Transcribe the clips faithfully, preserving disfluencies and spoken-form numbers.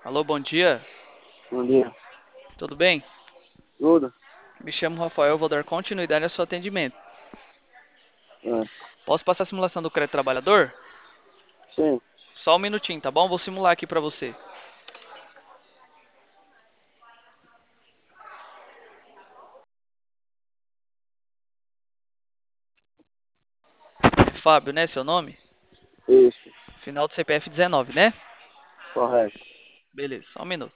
Alô, bom dia. Bom dia. Tudo bem? Tudo? Me chamo Rafael, vou dar continuidade ao seu atendimento. É. Posso passar a simulação do crédito trabalhador? Sim. Só um minutinho, tá bom? Vou simular aqui pra você. Fábio, né? Seu nome? Isso. Final do C P F dezenove, né? Correto. Beleza, só um minuto.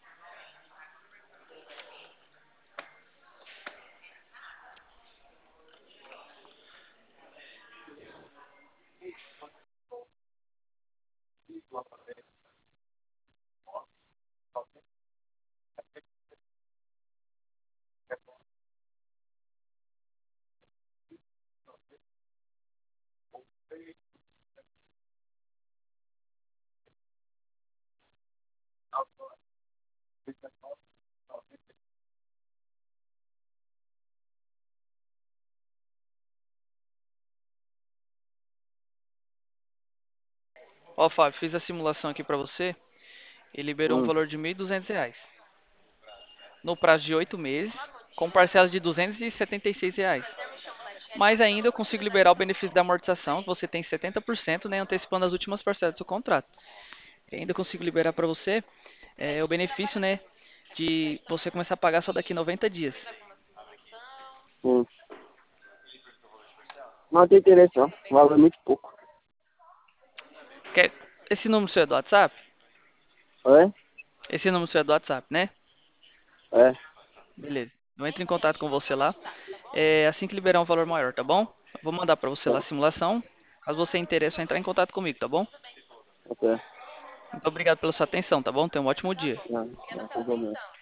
Ó, Fábio, fiz a simulação aqui pra você e liberou um Hum. valor de mil e duzentos reais. No prazo de oito meses, com parcelas de duzentos e setenta e seis reais. Mas ainda eu consigo liberar o benefício da amortização, que você tem setenta por cento, né, antecipando as últimas parcelas do seu contrato. E ainda consigo liberar para você é, o benefício, né, de você começar a pagar só daqui noventa dias. Hum. Não tem interesse, não. Valor muito pouco. Quer... Esse número seu é do WhatsApp? É? Esse número seu é do WhatsApp, né? É. Beleza. Eu entro em contato com você lá. É, assim que liberar um valor maior, tá bom? Eu vou mandar para você lá a Tá. simulação. Caso você interesse, é entrar em contato comigo, tá bom? Até. Muito obrigado pela sua atenção, tá bom? Tenha um ótimo dia. Não, não, sem problema.